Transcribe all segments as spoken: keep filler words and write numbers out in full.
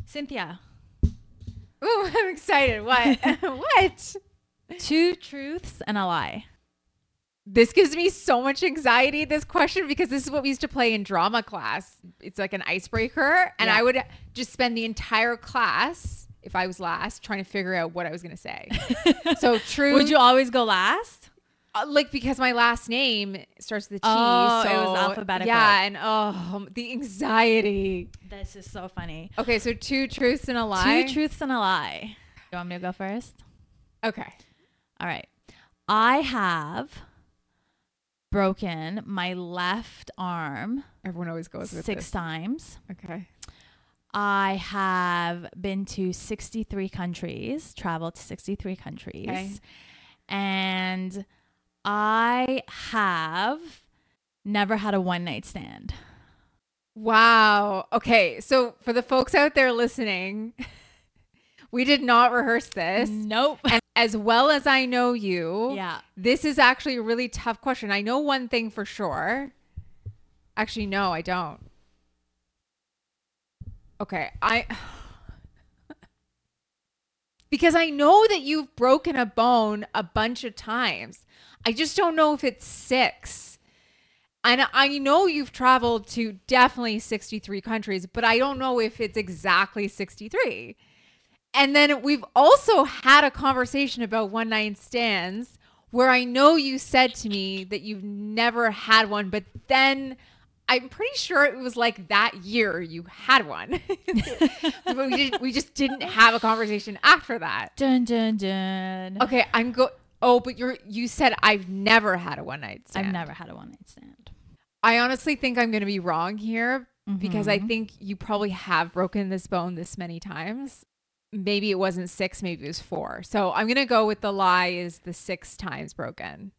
Cynthia. Ooh, I'm excited. What? What? Two truths and a lie. This gives me so much anxiety, this question, because this is what we used to play in drama class. It's like an icebreaker. And Yeah. I would just spend the entire class, if I was last, trying to figure out what I was going to say. So true. Would you always go last? Uh, like, because my last name starts with a T. Oh, so it was alphabetical. Yeah. And oh, the anxiety. This is so funny. Okay. So two truths and a lie. Two truths and a lie. You want me to go first? Okay. All right. I have broken my left arm Everyone always goes with six this. times. Okay. I have been to sixty-three countries, traveled to sixty-three countries. Okay. And I have never had a one night stand. Wow. Okay. So for the folks out there listening, we did not rehearse this. Nope. And as well as I know you, Yeah. this is actually a really tough question. I know one thing for sure. Actually, no, I don't. Okay. I, because I know that you've broken a bone a bunch of times. I just don't know if it's six. And I know you've traveled to definitely sixty-three countries, but I don't know if it's exactly sixty-three. And then we've also had a conversation about one night stands where I know you said to me that you've never had one, but then I'm pretty sure it was like that year you had one. But we, did, we just didn't have a conversation after that. Dun, dun, dun. Okay, I'm go. Oh, but you're you said I've never had a one night stand. I've never had a one night stand. I honestly think I'm going to be wrong here because I Mhm. think you probably have broken this bone this many times. Maybe it wasn't six, maybe it was four. So I'm going to go with the lie is the six times broken.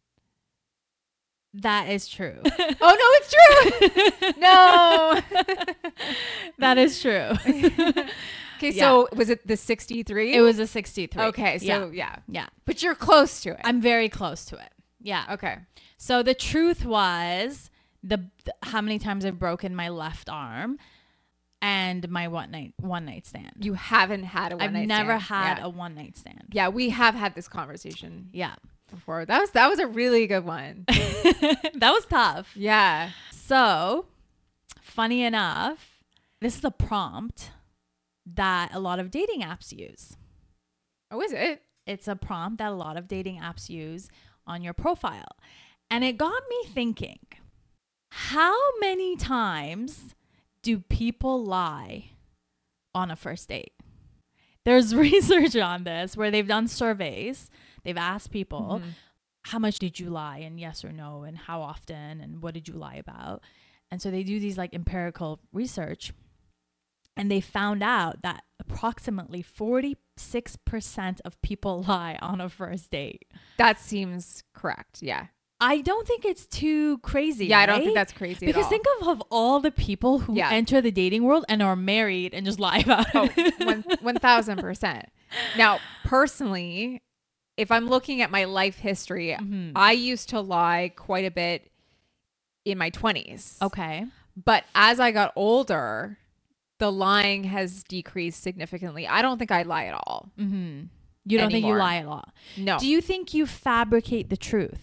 That is true. Oh, no, it's true. No. That is true. Okay, Yeah. so was it the sixty-three? It was a sixty-three. Okay, so yeah. yeah. Yeah. But you're close to it. I'm very close to it. Yeah. Okay. So the truth was the, the how many times I've broken my left arm and my one night one night stand. You haven't had a one I've night never stand. had Yeah. a one night stand. Yeah, we have had this conversation Yeah. before. That was that was a really good one. That was tough. Yeah. So, funny enough, this is a prompt that a lot of dating apps use. Oh, is it? It's a prompt that a lot of dating apps use on your profile. And it got me thinking, how many times do people lie on a first date? There's research on this where they've done surveys. They've asked people, Mhm. how much did you lie, and yes or no, and how often, and what did you lie about? And so they do these like empirical research, and they found out that approximately forty-six percent of people lie on a first date. That seems correct. Yeah. I don't think it's too crazy. Yeah, I don't right? think that's crazy Because at all. think of, of all the people who Yeah. enter the dating world and are married and just lie about Oh, it. one, one thousand percent. Now, personally, if I'm looking at my life history, Mhm. I used to lie quite a bit in my twenties. Okay. But as I got older, the lying has decreased significantly. I don't think I lie at all. Mm-hmm. You don't think you Anymore. lie at all? No, Do you think you fabricate the truth?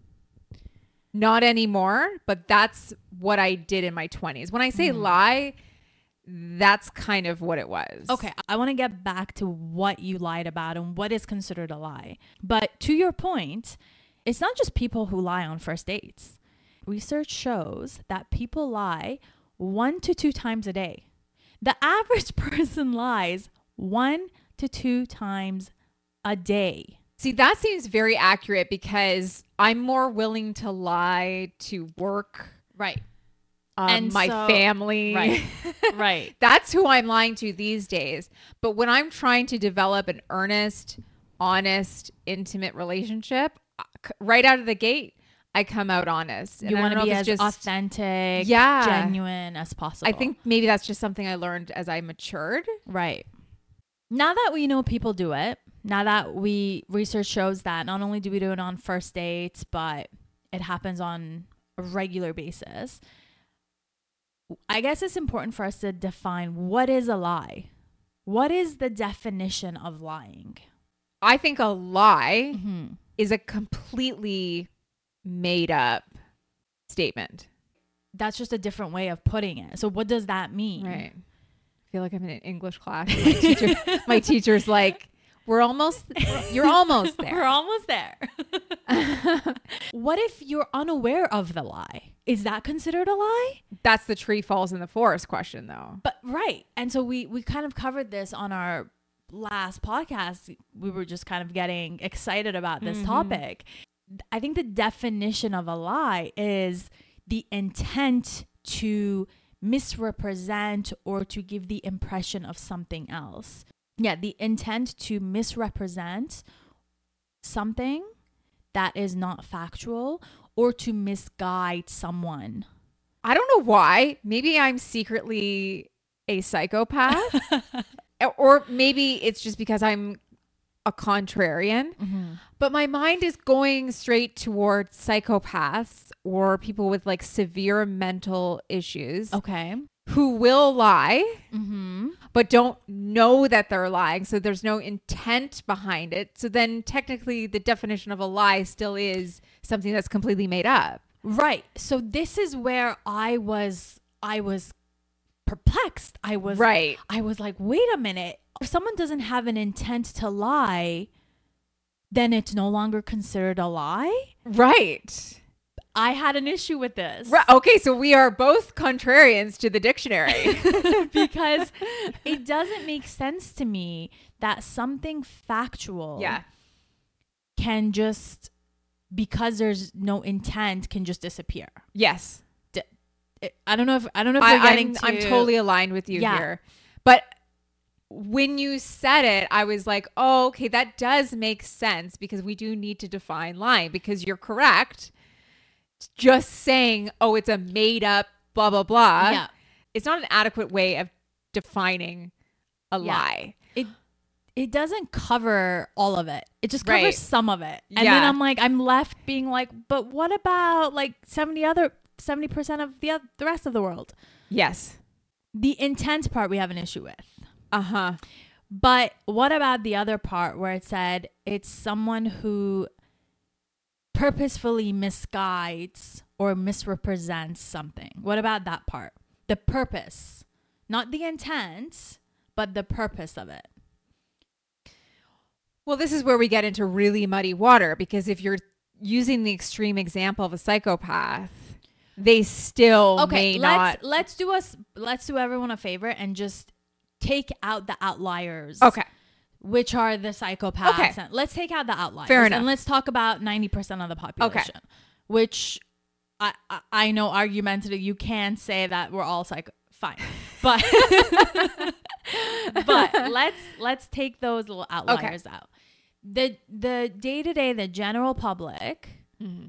not anymore. But that's what I did in my twenties. When I say Mm. lie, that's kind of what it was. Okay, I want to get back to what you lied about and what is considered a lie. But to your point, it's not just people who lie on first dates. Research shows that people lie one to two times a day. The average person lies one to two times a day. See, that seems very accurate because I'm more willing to lie to work, Right. um, And my so- family. Right. Right. That's who I'm lying to these days. But when I'm trying to develop an earnest, honest, intimate relationship, c- right out of the gate, I come out honest. And You I want to don't be know if as it's just- authentic, Yeah. genuine as possible. I think maybe that's just something I learned as I matured. Right. Now that we know people do it, now that we research shows that not only do we do it on first dates, but it happens on a regular basis. I guess it's important for us to define what is a lie. What is the definition of lying? I think a lie Mm-hmm. is a completely made up statement. That's just a different way of putting it. So what does that mean? Right. I feel like I'm in an English class. My, teacher, my teacher's like, we're almost, you're almost there. We're almost there. What if you're unaware of the lie? Is that considered a lie? That's the tree falls in the forest question, though. But right. And so we we kind of covered this on our last podcast. We were just kind of getting excited about this Mm-hmm. topic. I think the definition of a lie is the intent to misrepresent or to give the impression of something else. Yeah, the intent to misrepresent something that is not factual or to misguide someone. I don't know why. Maybe I'm secretly a psychopath. Or maybe it's just because I'm a contrarian. Mm-hmm. But my mind is going straight towards psychopaths or people with like severe mental issues Okay. who will lie, Mm-hmm. but don't know that they're lying. So there's no intent behind it. So then technically the definition of a lie still is something that's completely made up. Right. So this is where I was I was perplexed. I was Right. I was like, wait a minute. If someone doesn't have an intent to lie, then it's no longer considered a lie. Right. I had an issue with this. Right. Okay. So we are both contrarians to the dictionary. Because it doesn't make sense to me that something factual Yeah. can just, because there's no intent, can just disappear. Yes. It- I don't know if I don't know if I, you're getting I'm, to, I'm totally aligned with you Yeah. here. But when you said it, I was like, oh, okay, that does make sense because we do need to define lying because you're correct. Just saying, oh, it's a made up blah, blah, blah. Yeah. It's not an adequate way of defining a Yeah. lie. It it doesn't cover all of it. It just covers Right. some of it. And Yeah. then I'm like, I'm left being like, but what about like seventy other seventy percent of the oth- the rest of the world? Yes. The intent part we have an issue with. Uh-huh. But what about the other part where it said it's someone who purposefully misguides or misrepresents something? What about that part? The purpose, not the intent, but the purpose of it. Well, this is where we get into really muddy water because if you're using the extreme example of a psychopath, they still Okay, may let's not. let's do us let's do everyone a favor and just take out the outliers. Okay. Which are the psychopaths. Okay. And let's take out the outliers. Fair enough. And let's talk about ninety percent of the population. Which I, I I know argumentatively you can say that we're all psycho fine. But but let's let's take those little outliers out. The the day-to-day, the general public Mhm.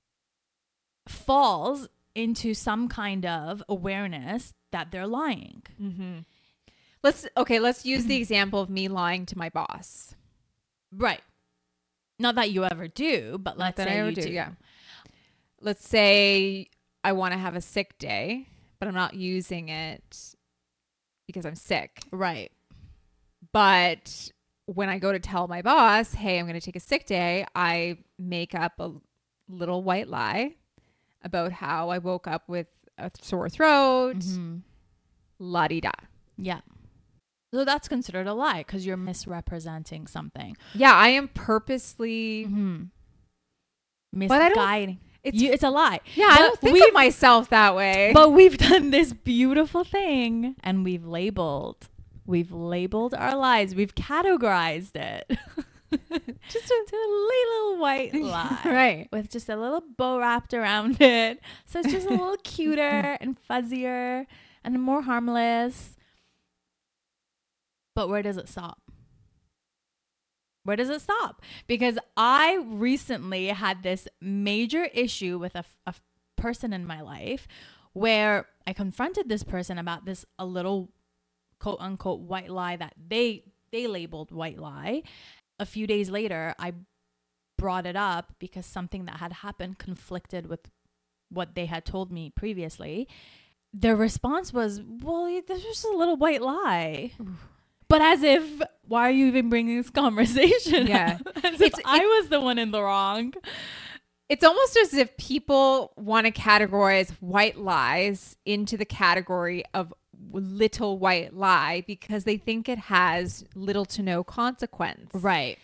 falls into some kind of awareness that they're lying. Mm-hmm. Let's okay. Let's use the example of me lying to my boss. Right. Not that you ever do, but let's Not that say I ever you do. Yeah. Let's say I want to have a sick day, but I'm not using it because I'm sick. Right. But when I go to tell my boss, "Hey, I'm going to take a sick day," I make up a little white lie about how I woke up with a sore throat. Mm-hmm. La-di-da. Yeah. So that's considered a lie because you're misrepresenting something. Yeah, I am purposely. Mm-hmm. But I don't- Misguiding. It's You, it's a lie. yeah, I But don't think we've- of myself that way. But we've done this beautiful thing and we've labeled. We've labeled our lies. We've categorized it. Just a, a little white lie. Right. With just a little bow wrapped around it. So it's just a little cuter and fuzzier and more harmless. But where does it stop? Where does it stop? Because I recently had this major issue with a, a person in my life where I confronted this person about this a little quote unquote white lie that they they labeled white lie. A few days later, I brought it up because something that had happened conflicted with what they had told me previously. Their response was, well, this was just a little white lie. Oof. But as if, why are you even bringing this conversation Yeah. up? As It's- if I was the one in the wrong. It's almost as if people want to categorize white lies into the category of little white lie because they think it has little to no consequence. Right.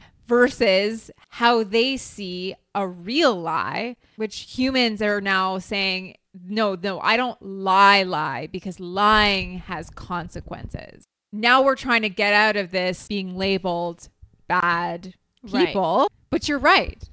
Versus how they see a real lie, which humans are now saying, no, no, I don't lie, lie, because lying has consequences. Now we're trying to get out of this being labeled bad people. Right. But you're right.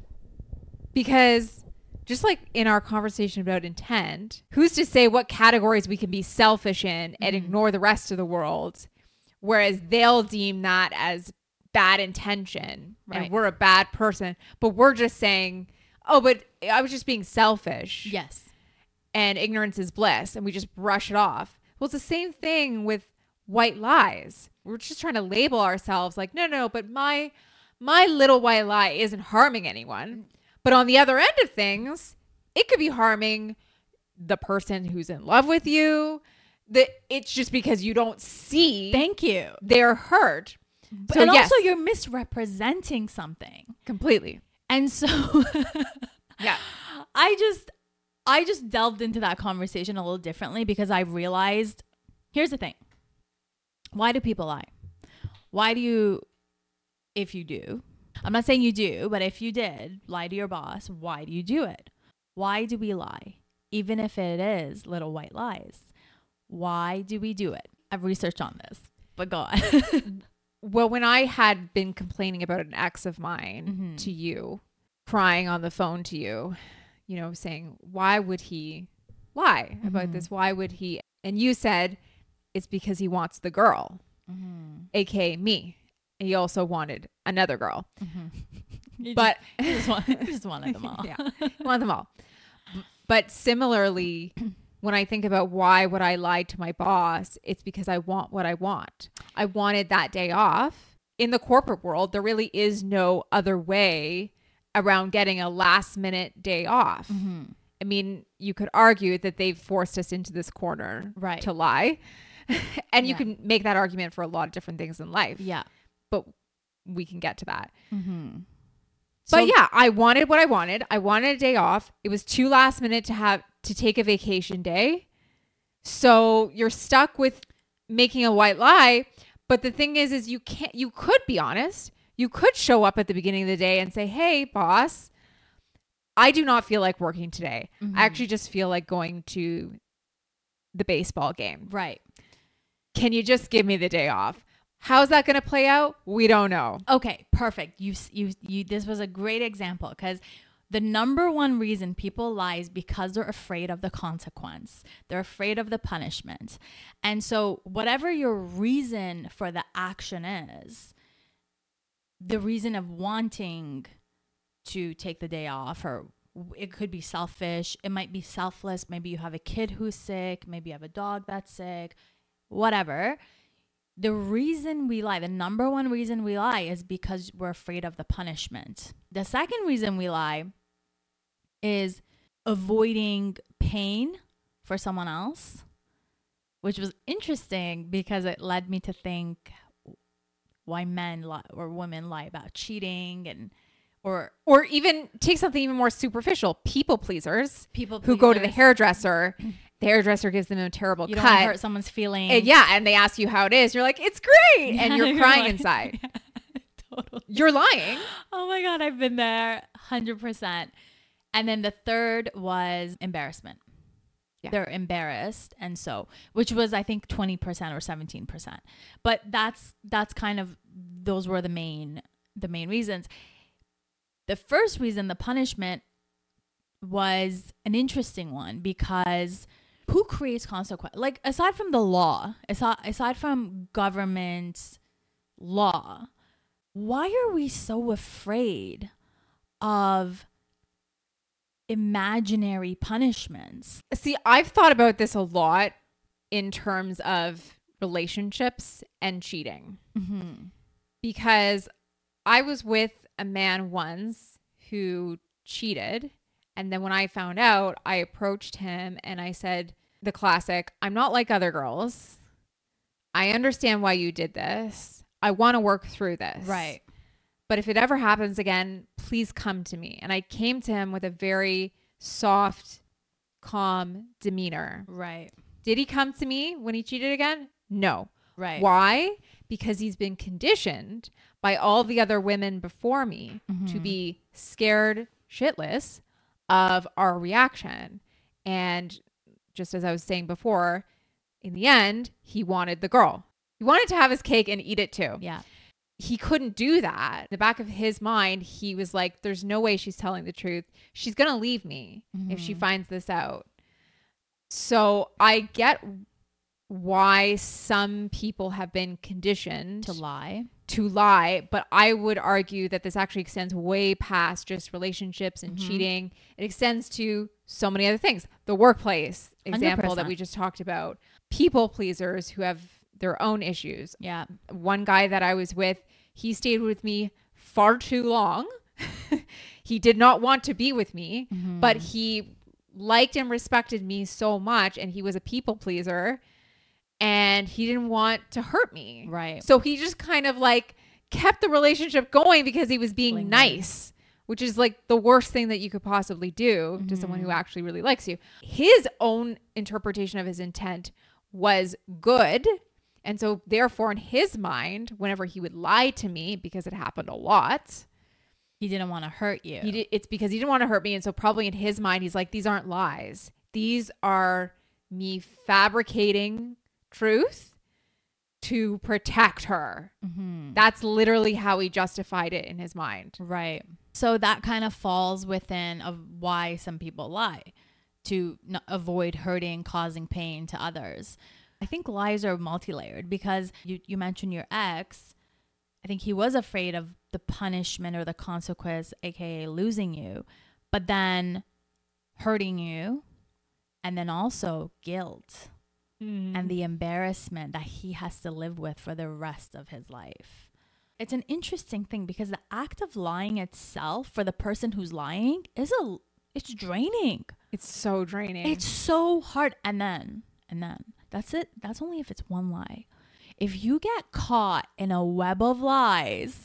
Because just like in our conversation about intent, who's to say what categories we can be selfish in and mm-hmm. ignore the rest of the world, whereas they'll deem that as bad intention right. and we're a bad person, but we're just saying, oh, but I was just being selfish. Yes. And ignorance is bliss, and we just brush it off. Well, it's the same thing with white lies. We're just trying to label ourselves like, no, no, but my my little white lie isn't harming anyone. But on the other end of things, it could be harming the person who's in love with you. That it's just because you don't see. Thank you. They're hurt. But so and yes, also you're misrepresenting something completely. And so yeah, I just I just delved into that conversation a little differently because I realized, here's the thing. Why do people lie? Why do you, if you do, I'm not saying you do, but if you did lie to your boss, why do you do it? Why do we lie? Even if it is little white lies. Why do we do it? I've researched on this, but go on. Well, when I had been complaining about an ex of mine mm-hmm. to you, crying on the phone to you, you know, saying, why would he lie mm-hmm. about this? Why would he? And you said, it's because he wants the girl, mm-hmm. A K A me. And he also wanted another girl. Mm-hmm. But just, he just, want, he just wanted them all. Yeah, he wanted them all. But similarly, when I think about why would I lie to my boss, it's because I want what I want. I wanted that day off. In the corporate world, there really is no other way around getting a last minute day off. Mm-hmm. I mean, you could argue that they've forced us into this corner right. to lie. And yeah. you can make that argument for a lot of different things in life. Yeah. But we can get to that. Mm-hmm. But so, yeah, I wanted what I wanted. I wanted a day off. It was too last minute to have to take a vacation day. So you're stuck with making a white lie. But the thing is, is you can't, you could be honest. You could show up at the beginning of the day and say, hey, boss, I do not feel like working today. Mm-hmm. I actually just feel like going to the baseball game. Right. Can you just give me the day off? How's that going to play out? We don't know. Okay, perfect. You, you, you, this was a great example because the number one reason people lie is because they're afraid of the consequence. They're afraid of the punishment. And so whatever your reason for the action is, the reason of wanting to take the day off, or it could be selfish. It might be selfless. Maybe you have a kid who's sick. Maybe you have a dog that's sick, whatever. The reason we lie, the number one reason we lie is because we're afraid of the punishment. The second reason we lie is avoiding pain for someone else, which was interesting because it led me to think why men lie or women lie about cheating and or or even take something even more superficial, people pleasers, people who go to the hairdresser. The hairdresser gives them a terrible you cut. don't want to hurt someone's feelings. And yeah, and they ask you how it is. You're like, it's great, yeah, and you're crying like, inside. Yeah, totally. You're lying. Oh my God, I've been there, one hundred percent. And then the third was embarrassment. Yeah. They're embarrassed, and so, which was I think twenty percent or seventeen percent. But that's that's kind of those were the main the main reasons. The first reason, the punishment, was an interesting one because who creates consequence? Like aside from the law, aside, aside from government law, why are we so afraid of imaginary punishments? See, I've thought about this a lot in terms of relationships and cheating. Mm-hmm. Because I was with a man once who cheated. And then when I found out, I approached him and I said, the classic, I'm not like other girls. I understand why you did this. I want to work through this. Right. But if it ever happens again, please come to me. And I came to him with a very soft, calm demeanor. Right. Did he come to me when he cheated again? No. Right. Why? Because he's been conditioned by all the other women before me Mm-hmm. to be scared shitless of our reaction. And just as I was saying before, in the end, he wanted the girl. He wanted to have his cake and eat it too. Yeah. He couldn't do that. In the back of his mind, he was like, there's no way she's telling the truth. She's going to leave me Mm-hmm. if she finds this out. So I get why some people have been conditioned To lie. to lie, but I would argue that this actually extends way past just relationships and Mhm. cheating. It extends to so many other things. The workplace example one hundred percent. that we just talked about. People pleasers who have their own issues. Yeah. One guy that I was with, he stayed with me far too long. He did not want to be with me, Mhm. but he liked and respected me so much, and he was a people pleaser, and he didn't want to hurt me. Right. So he just kind of like kept the relationship going because he was being Like nice, nice. which is like the worst thing that you could possibly do to someone who actually really likes you. His own interpretation of his intent was good. And so therefore in his mind, whenever he would lie to me, because it happened a lot, He didn't want to hurt you. he did, it's because he didn't want to hurt me. And so probably in his mind, he's like, these aren't lies. These are me fabricating truth to protect her. Mm-hmm. That's literally how he justified it in his mind. Right. So that kind of falls within of why some people lie, to n- avoid hurting, causing pain to others. I think lies are multi-layered because you, you mentioned your ex. I think he was afraid of the punishment or the consequence, aka losing you, but then hurting you, and then also guilt Mm. and the embarrassment that he has to live with for the rest of his life. It's an interesting thing because the act of lying itself for the person who's lying is a it's draining. It's so draining. It's so hard. And then and then that's it. That's only if it's one lie. If you get caught in a web of lies,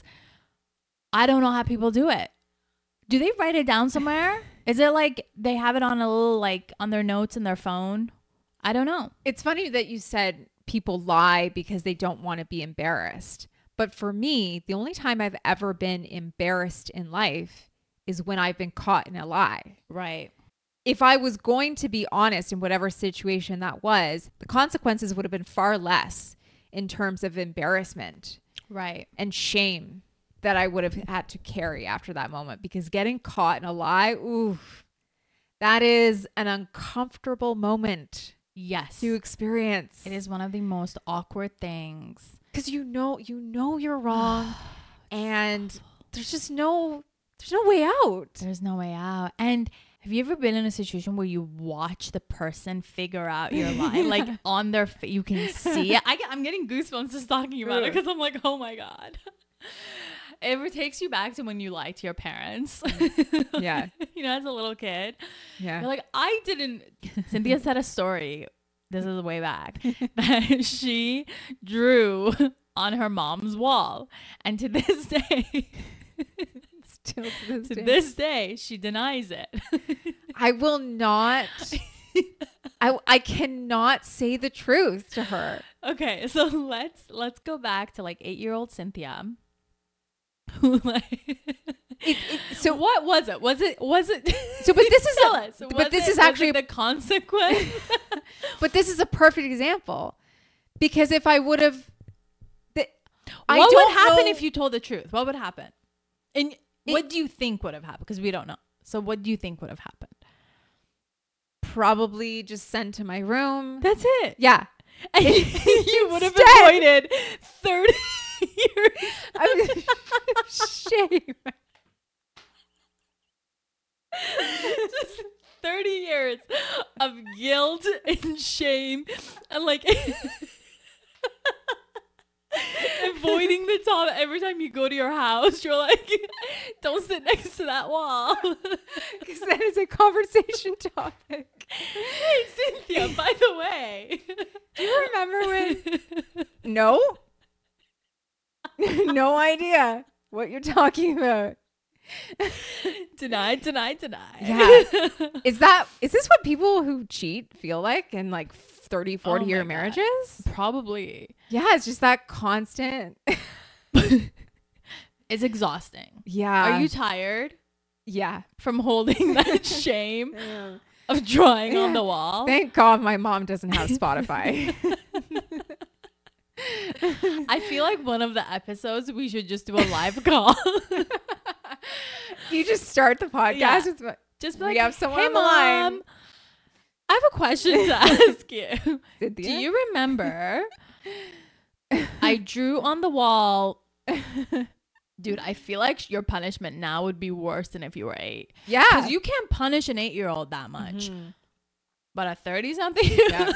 I don't know how people do it. Do they write it down somewhere? Is it like they have it on a little like on their notes in their phone? I don't know. It's funny that you said people lie because they don't want to be embarrassed. But for me, the only time I've ever been embarrassed in life is when I've been caught in a lie. Right. If I was going to be honest in whatever situation that was, the consequences would have been far less in terms of embarrassment Right. and shame that I would have had to carry after that moment. Because getting caught in a lie, ooh, that is an uncomfortable moment Yes. to experience. It is one of the most awkward things. Because you know, you know you're wrong, and there's just no, there's no way out. There's no way out. And have you ever been in a situation where you watch the person figure out your lie? Like on their face, you can see it. I get, I'm getting goosebumps just talking about it because I'm like, oh my God. It takes you back to when you lied to your parents. Yeah. You know, as a little kid. Yeah. You're like, I didn't. Cynthia said a story. This is way back. That she drew on her mom's wall. And to this day, Still to this to day. this day, she denies it. I will not. I I cannot say the truth to her. Okay, so let's let's go back to like eight-year-old Cynthia. Who like It, it, so so what was it? Was it was it So, but this is tell a- us. but Was this it- is was actually- it the consequence. but this is a perfect example, because if I would have, the, I What don't would happen know- if you told the truth? What would happen? And what do you think would have happened? Because we don't know. So what do you think would have happened? probably just sent to my room? That's it. Yeah. And you would have Instead- avoided thirty years. I mean, shame. Just thirty years of guilt and shame and like avoiding the top every time you go to your house. You're like, don't sit next to that wall. Because that is a conversation topic. Hey, Cynthia, by the way. Do you remember when No. No idea what you're talking about. Deny, deny, deny. Yeah. Is that, is this what people who cheat feel like in like thirty, forty Oh year my God. marriages? Probably. Yeah. It's just that constant. It's exhausting. Yeah. Are you tired Yeah. from holding that shame of drawing on the wall? Thank God my mom doesn't have Spotify. I feel like one of the episodes we should just do a live call. You just start the podcast Yeah. with Just be We like, have someone hey on the line." mom, I have a question to ask you. Cynthia. Do you remember I drew on the wall? Dude, I feel like your punishment now would be worse than if you were eight. Yeah. Because you can't punish an eight-year-old that much. Mhm. But a thirty-something? Yeah.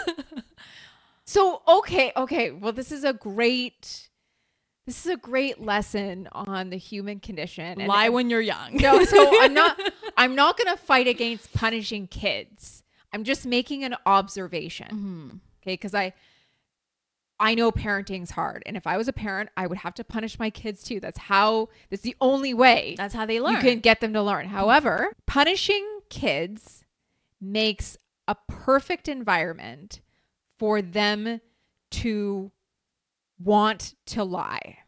So, okay, okay. Well, this is a great, this is a great lesson on the human condition. And- Lie when you're young. No, so I'm not, I'm not going to fight against punishing kids. I'm just making an observation. Mm-hmm. Okay. Cause I, I know parenting's hard. And if I was a parent, I would have to punish my kids too. That's how, that's the only way That's how they learn. you can get them to learn. However, punishing kids makes a perfect environment for them to want to lie.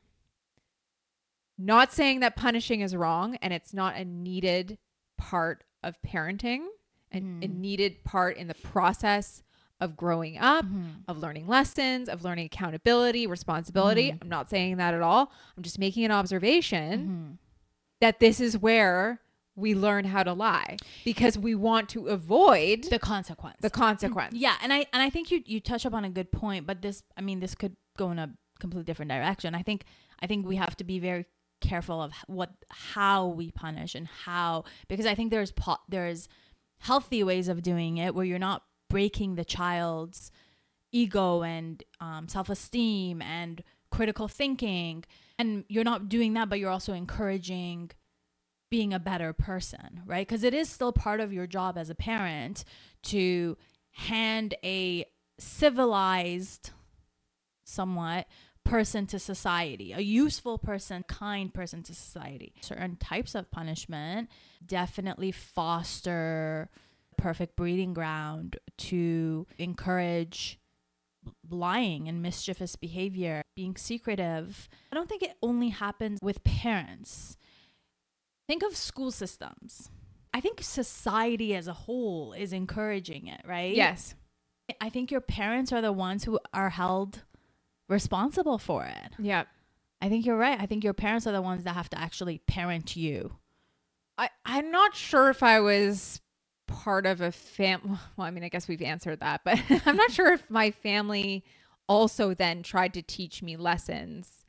Not saying that punishing is wrong and it's not a needed part of parenting and Mm. a needed part in the process of growing up, Mhm. of learning lessons, of learning accountability, responsibility. Mhm. I'm not saying that at all. I'm just making an observation Mhm. that this is where we learn how to lie because we want to avoid The consequence. the consequence. Yeah, and I and I think you you touch up on a good point, but this I mean this could go in a completely different direction. I think I think we have to be very careful of what how we punish and how, because I think there's po- there's healthy ways of doing it where you're not breaking the child's ego and um, self-esteem and critical thinking, and you're not doing that, but you're also encouraging being a better person, right? Because it is still part of your job as a parent to hand a civilized, somewhat, person to society, a useful person, kind person to society. Certain types of punishment definitely foster perfect breeding ground to encourage lying and mischievous behavior, being secretive. I don't think it only happens with parents. Think of school systems. I think society as a whole is encouraging it, right? Yes. I think your parents are the ones who are held responsible for it. Yeah. I think you're right. I think your parents are the ones that have to actually parent you. I, I'm not sure if I was part of a fam. Well, I mean, I guess we've answered that, but I'm not sure if my family also then tried to teach me lessons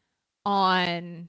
on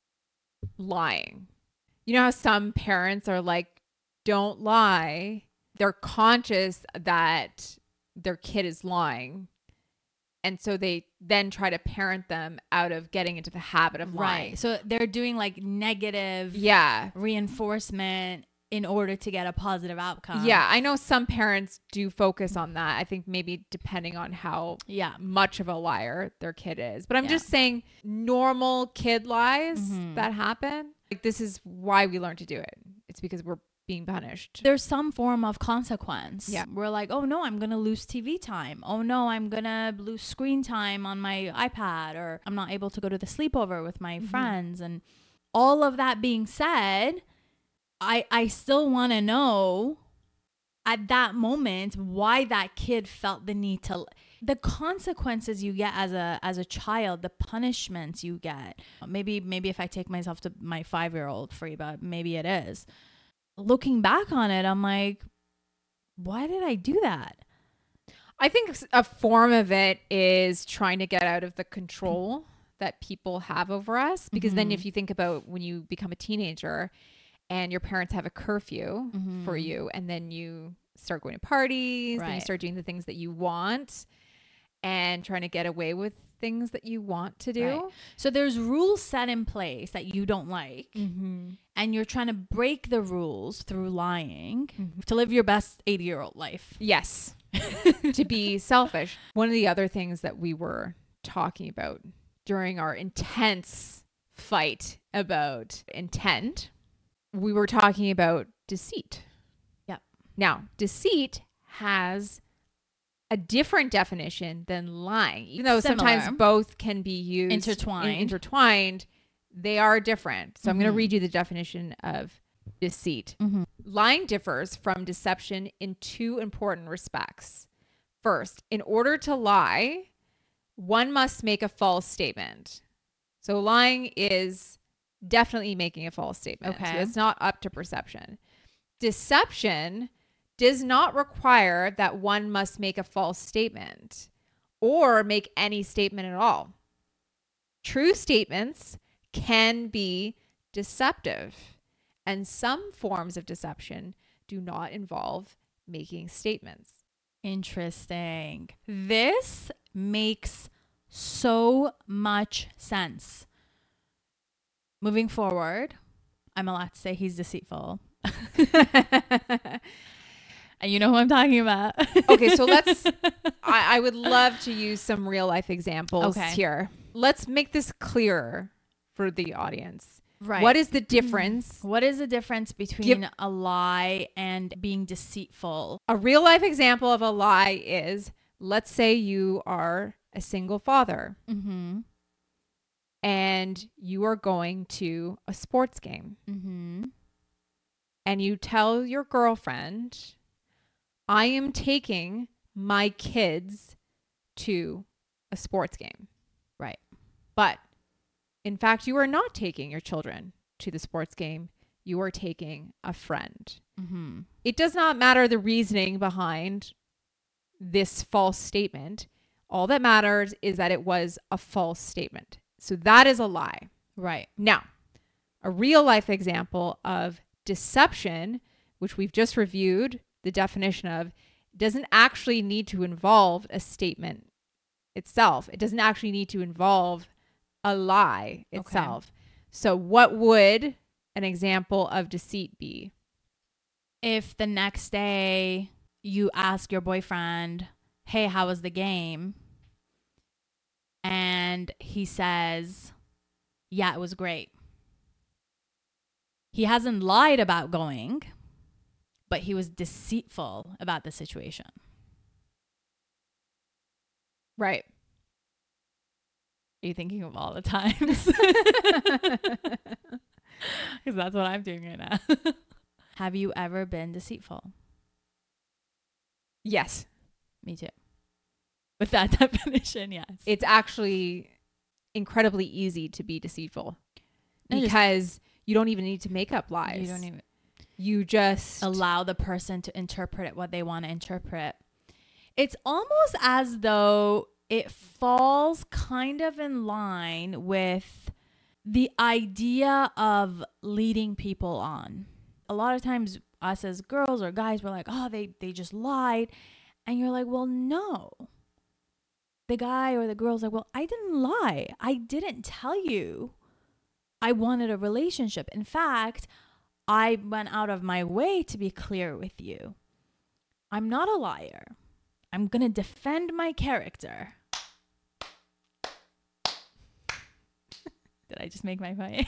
lying. You know how some parents are like, don't lie. They're conscious that their kid is lying. And so they then try to parent them out of getting into the habit of lying. Right. So they're doing like negative Yeah. reinforcement in order to get a positive outcome. Yeah. I know some parents do focus on that. I think maybe depending on how Yeah. much of a liar their kid is. But I'm Yeah. just saying normal kid lies Mhm. that happen. Like this is why we learn to do it. It's because we're being punished. There's some form of consequence. Yeah. We're like, oh no, I'm going to lose T V time. Oh no, I'm going to lose screen time on my iPad, or I'm not able to go to the sleepover with my Mhm. friends. And all of that being said, I, I still want to know at that moment why that kid felt the need to, the consequences you get as a as a child, the punishments you get. Maybe maybe if I take myself to my five-year-old Freeba, maybe it is. Looking back on it, I'm like, why did I do that? I think a form of it is trying to get out of the control that people have over us. Because then Mhm. if you think about when you become a teenager and your parents have a curfew Mhm. for you, and then you start going to parties and you Right. start doing the things that you want and trying to get away with things that you want to do. Right. So there's rules set in place that you don't like, Mm-hmm. and you're trying to break the rules through lying Mhm. to live your best eighty-year-old life. Yes. To be selfish. One of the other things that we were talking about during our intense fight about intent. We were talking about deceit. Yep. Now, deceit has a different definition than lying. Even though Similar. sometimes both can be used Intertwined. in- intertwined, they are different. So I'm going Mhm. to read you the definition of deceit. Mm-hmm. Lying differs from deception in two important respects. First, in order to lie, one must make a false statement. So lying is definitely making a false statement. Okay. So it's not up to perception. Deception does not require that one must make a false statement or make any statement at all. True statements can be deceptive, and some forms of deception do not involve making statements. Interesting. This makes so much sense. Moving forward, I'm allowed to say he's deceitful. And you know who I'm talking about. Okay, so let's, I, I would love to use some real life examples Okay. here. Let's make this clearer for the audience. Right. What is the difference? What is the difference between Give- a lie and being deceitful? A real life example of a lie is, let's say you are a single father Mm-hmm. and you are going to a sports game Mm-hmm. and you tell your girlfriend, I am taking my kids to a sports game. Right. But in fact, you are not taking your children to the sports game. You are taking a friend. Mm-hmm. It does not matter the reasoning behind this false statement. All that matters is that it was a false statement. So that is a lie. Right. Now, a real life example of deception, which we've just reviewed the definition of, doesn't actually need to involve a statement itself. It doesn't actually need to involve a lie itself. So what would an example of deceit be? If the next day you ask your boyfriend, hey, how was the game? And he says, yeah, it was great. He hasn't lied about going, but he was deceitful about the situation. Right. Are you thinking of all the times? Because that's what I'm doing right now. Have you ever been deceitful? Yes. Me too. With that definition, yes. It's actually incredibly easy to be deceitful And just- because you don't even need to make up lies. You don't even You just allow the person to interpret it what they want to interpret. It's almost as though it falls kind of in line with the idea of leading people on. A lot of times us as girls or guys, we're like, oh, they, they just lied. And you're like, well, no. The guy or the girl's like, well, I didn't lie. I didn't tell you I wanted a relationship. In fact, I went out of my way to be clear with you. I'm not a liar. I'm going to defend my character. Did I just make my point?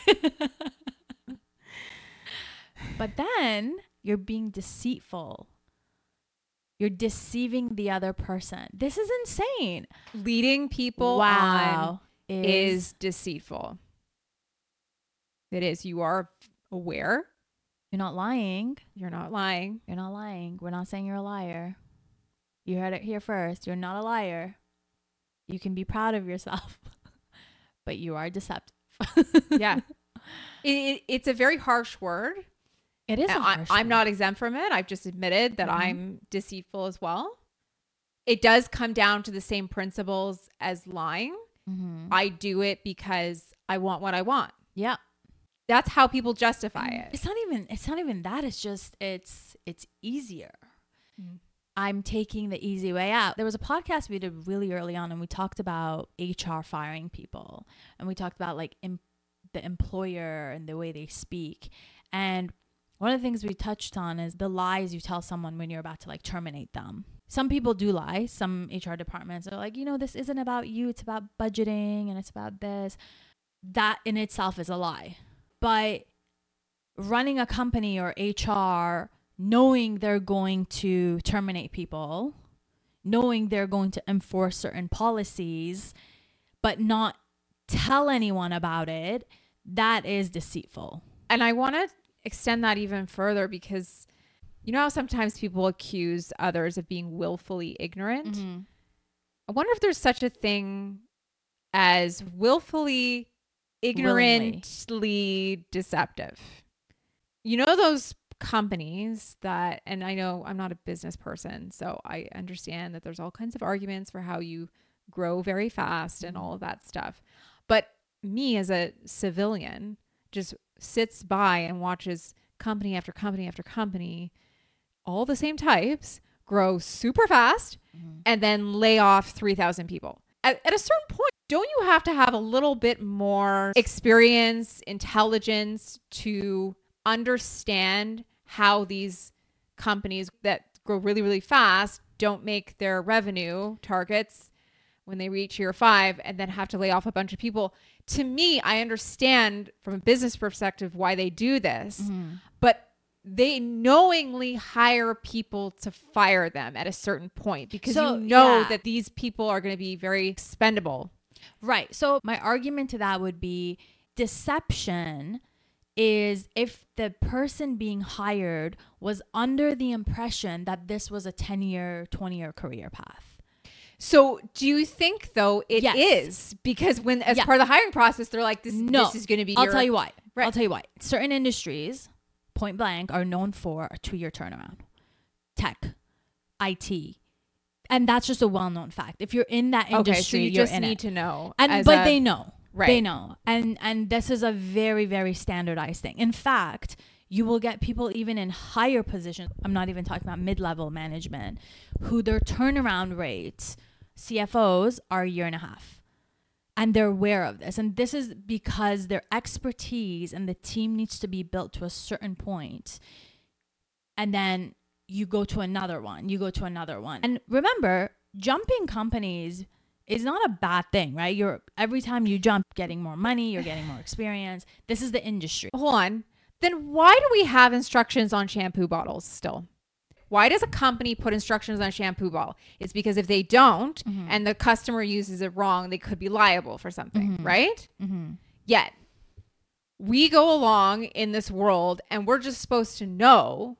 But then you're being deceitful. You're deceiving the other person. This is insane. leading people Wow. on is deceitful. It is. You are aware. You're not lying. You're not lying. You're not lying. We're not saying you're a liar. You heard it here first. You're not a liar. You can be proud of yourself, but you are deceptive. Yeah. It, it, it's a very harsh word. It is. A And I, harsh I'm word. not exempt from it. I've just admitted that Mhm. I'm deceitful as well. It does come down to the same principles as lying. Mhm. I do it because I want what I want. Yeah. That's how people justify it. It's not even. It's not even that. It's just. It's. It's easier. Mm. I'm taking the easy way out. There was a podcast we did really early on, and we talked about H R firing people, and we talked about like em- the employer and the way they speak. And one of the things we touched on is the lies you tell someone when you're about to like terminate them. Some people do lie. Some H R departments are like, you know, this isn't about you. It's about budgeting and it's about this. That in itself is a lie. But running a company or H R, knowing they're going to terminate people, knowing they're going to enforce certain policies, but not tell anyone about it, that is deceitful. And I want to extend that even further because you know how sometimes people accuse others of being willfully ignorant? Mm-hmm. I wonder if there's such a thing as willfully ignorantly deceptive. You know those companies that, and I know I'm not a business person, so I understand that there's all kinds of arguments for how you grow very fast and all of that stuff. But me as a civilian just sits by and watches company after company after company, all the same types, grow super fast mm-hmm. and then lay off three thousand people. At, at a certain point, don't you have to have a little bit more experience, intelligence to understand how these companies that grow really, really fast don't make their revenue targets when they reach year five and then have to lay off a bunch of people? To me, I understand from a business perspective why they do this, mm-hmm. but they knowingly hire people to fire them at a certain point because so, you know yeah. that these people are going to be very expendable. Right. So my argument to that would be deception is if the person being hired was under the impression that this was a ten-year, twenty-year career path. So do you think, though, it yes. is? Because when as yeah. part of the hiring process, they're like, this, no, this is going to be I'll your... tell you why. Right. I'll tell you why. Certain industries, point blank, are known for a two-year turnaround. Tech, I T. And that's just a well-known fact. If you're in that industry, okay, so you you're just in need it. to know. And But a, they know. Right. They know. And, and this is a very, very standardized thing. In fact, you will get people even in higher positions. I'm not even talking about mid-level management, who their turnaround rates, C F Os, are a year and a half. And they're aware of this. And this is because their expertise and the team needs to be built to a certain point. And then you go to another one. You go to another one. And remember, jumping companies is not a bad thing, right? You're every time you jump, getting more money, you're getting more experience. This is the industry. Hold on. Then why do we have instructions on shampoo bottles still? Why does a company put instructions on a shampoo bottle? It's because if they don't mm-hmm. and the customer uses it wrong, they could be liable for something, mm-hmm. right? Mm-hmm. Yet we go along in this world and we're just supposed to know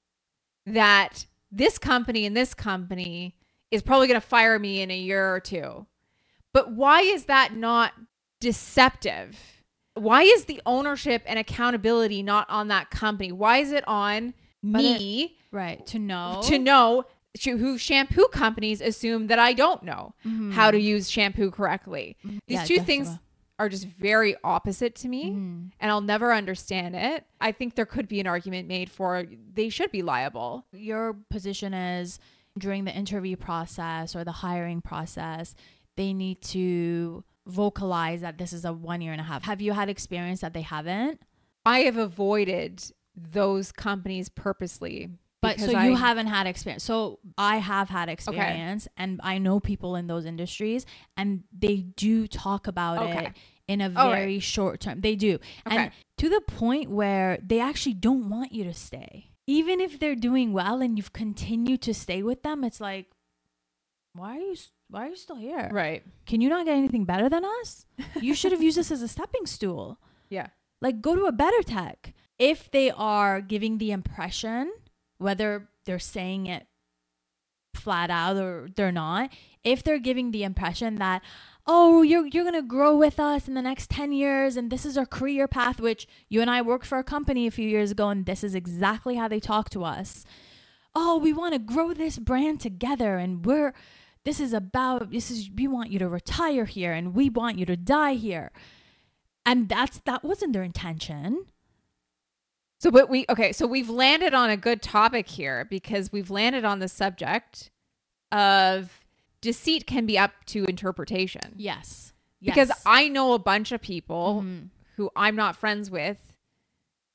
that this company and this company is probably going to fire me in a year or two. But why is that not deceptive? Why is the ownership and accountability not on that company? Why is it on but me? It, right. To know. To know who shampoo companies assume that I don't know mm-hmm. how to use shampoo correctly. Mm-hmm. These yeah, two things so. are just very opposite to me mm-hmm. and I'll never understand it. I think there could be an argument made for they should be liable. Your position is during the interview process or the hiring process, they need to vocalize that this is a one year and a half. Have you had experience that they haven't? I have avoided those companies purposely. But so I, you haven't had experience. So I have had experience okay. and I know people in those industries and they do talk about okay. it in a very right. short term. They do. Okay. And to the point where they actually don't want you to stay. Even if they're doing well and you've continued to stay with them, it's like, why are you why are you still here? Right. Can you not get anything better than us? You should have used this as a stepping stool. Yeah. Like go to a better tech. If they are giving the impression, whether they're saying it flat out or they're not, if they're giving the impression that, oh, you're you're going to grow with us in the next ten years and this is our career path, which you and I worked for a company a few years ago and this is exactly how they talk to us. Oh, we want to grow this brand together and we're, this is about, this is, we want you to retire here and we want you to die here. And that's, that wasn't their intention. So, but we, okay, so we've landed on a good topic here because we've landed on the subject of deceit can be up to interpretation. Yes. Because yes. I know a bunch of people mm-hmm. who I'm not friends with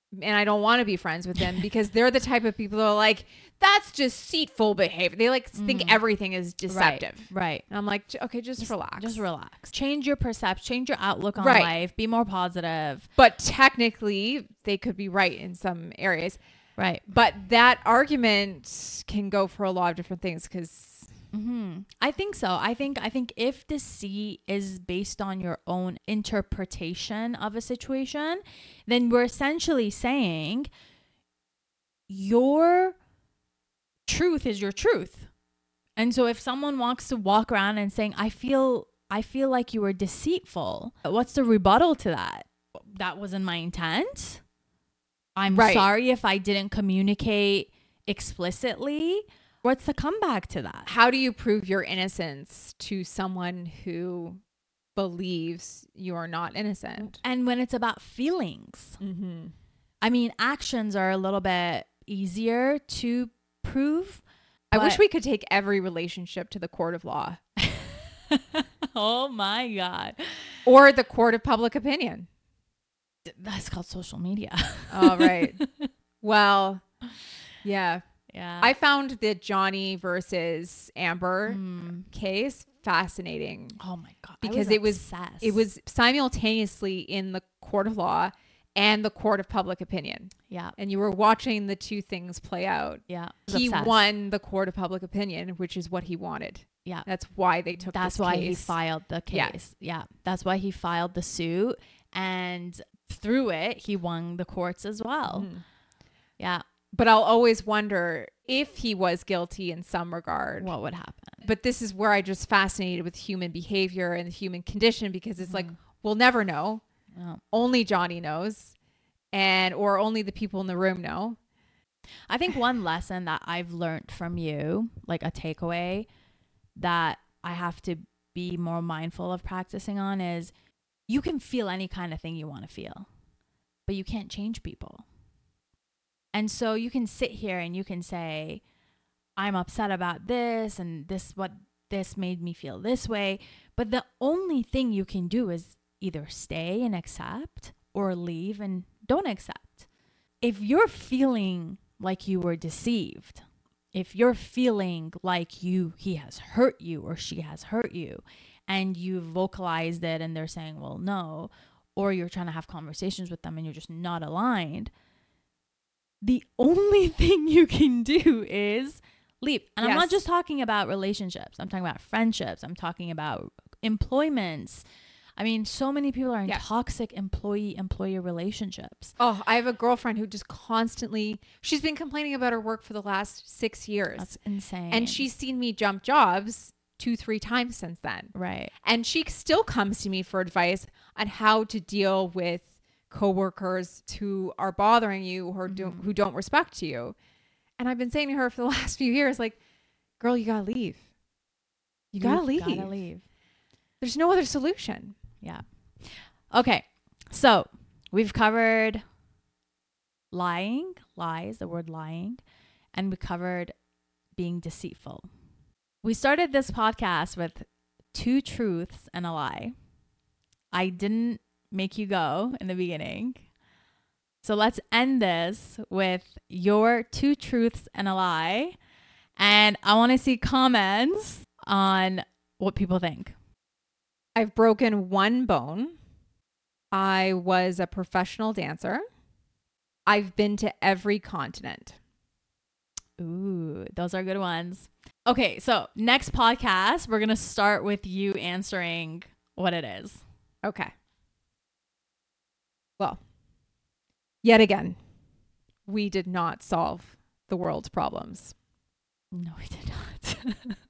and I don't want to be friends with them because they're the type of people that are like, that's deceitful behavior. They like mm-hmm. think everything is deceptive. Right. right. And I'm like, okay, just, just relax. Just relax. Change your perception, change your outlook on right. life, be more positive. But technically they could be right in some areas. Right. But that argument can go for a lot of different things because Mm-hmm. I think so. I think I think if deceit is based on your own interpretation of a situation, then we're essentially saying your truth is your truth. And so if someone wants to walk around and saying, I feel I feel like you were deceitful, what's the rebuttal to that? That wasn't my intent. I'm right. sorry if I didn't communicate explicitly. What's the comeback to that? How do you prove your innocence to someone who believes you are not innocent? And when it's about feelings, mm-hmm. I mean, actions are a little bit easier to prove. I wish we could take every relationship to the court of law. Oh my God. Or the court of public opinion. That's called social media. Oh, right. Well, yeah. Yeah. I found the Johnny versus Amber mm. case fascinating. Oh my God. Because was it was obsessed. it was simultaneously in the court of law and the court of public opinion. Yeah. And you were watching the two things play out. Yeah. He obsessed. won the court of public opinion, which is what he wanted. Yeah. That's why they took That's this why case. he filed the Yeah. case. Yeah. That's why he filed the suit. And through it, he won the courts as well. Mm. Yeah. But I'll always wonder if he was guilty in some regard. What would happen? But this is where I just fascinated with human behavior and the human condition, because it's mm. like, we'll never know. Oh. Only Johnny knows, and or only the people in the room know. I think one lesson that I've learned from you, like a takeaway that I have to be more mindful of practicing on, is you can feel any kind of thing you want to feel, but you can't change people. And so you can sit here and you can say, I'm upset about this and this, what this made me feel this way. But the only thing you can do is either stay and accept or leave and don't accept. If you're feeling like you were deceived, if you're feeling like you, he has hurt you or she has hurt you, and you vocalized it and they're saying, well, no, or you're trying to have conversations with them and you're just not aligned, the only thing you can do is leave. And yes. I'm not just talking about relationships. I'm talking about friendships. I'm talking about employments. I mean, so many people are in yes. toxic employee-employee relationships. Oh, I have a girlfriend who just constantly, she's been complaining about her work for the last six years. That's insane. And she's seen me jump jobs two, three times since then. Right. And she still comes to me for advice on how to deal with coworkers who are bothering you or mm-hmm. don't, who don't respect you. And I've been saying to her for the last few years, like, girl, you gotta leave. You, you gotta leave. Gotta leave. There's no other solution. Yeah. Okay. So we've covered lying, lies, the word lying, and we covered being deceitful. We started this podcast with two truths and a lie. I didn't make you go in the beginning. So let's end this with your two truths and a lie. And I want to see comments on what people think. I've broken one bone. I was a professional dancer. I've been to every continent. Ooh, those are good ones. Okay, so next podcast, we're going to start with you answering what it is. Okay. Well, yet again, we did not solve the world's problems. No, we did not.